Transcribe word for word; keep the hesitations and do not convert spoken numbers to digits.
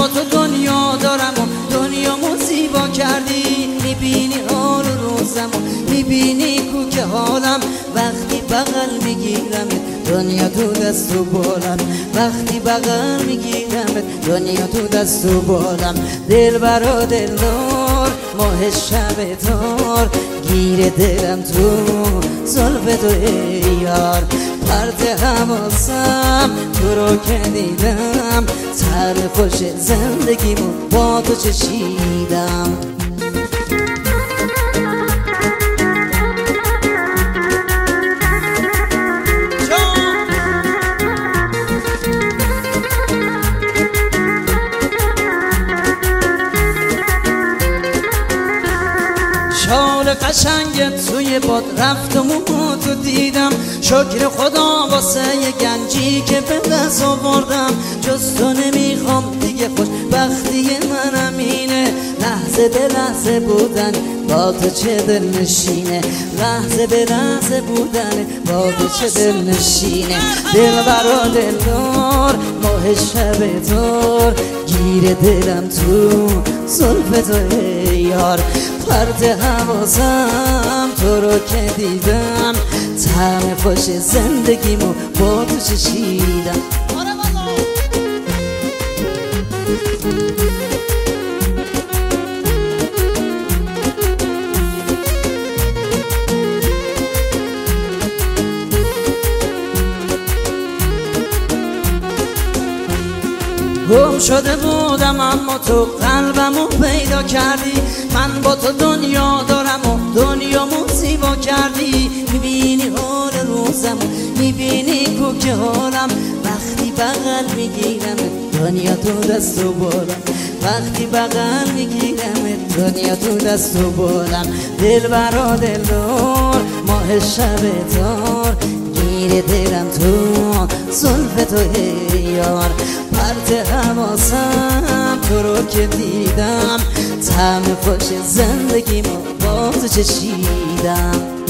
با تو دنیا دارم و دنیامو زیبا کردی. میبینی حال روزمو، میبینی کو که حالم وقتی بغل میگیرم دنیا تو دست و بالم. وقتی بغل میگیرم دنیا تو دست و بالم. دل برا دلدار ماه شب تار گیر دلم تو زلف تو ای یار. پرت حواسم تو رو که دیدم سر خوش زندگیمو با تو چشیدم. شال قشنگت توی باد رفت و موتو دیدم. شکر خدا واسه یه گنجی که به دست آوردم. جز تو نمیخوام دیگه، خوش بختی منم اینه. لحظه به لحظه بودن با تو چه دل نشینه. لحظه به لحظه بودن با تو چه دل نشینه. دل برا دلدار ماه شب تار گیر دلم تو زلف تو ای یار. پرت حواسم تو رو که دیدم طعم خوش زندگیمو با تو چشیدم. گم شده بودم اما تو قلبمو پیدا کردی. من با تو دنیا دارم و دنیامو زیبا کردی. میبینی حال روزمو، میبینی کو که حالم وقتی بغل میگیرم دنیا تو دست و بالم. وقتی بغل میگیرم دنیا تو دست و بالم. دل برا دلدار ماه شب تار گیر دلم تو زلف تو ای یار. پرت حواسم تو رو که دیدم طعم خوش زندگیمو با تو چشیدم.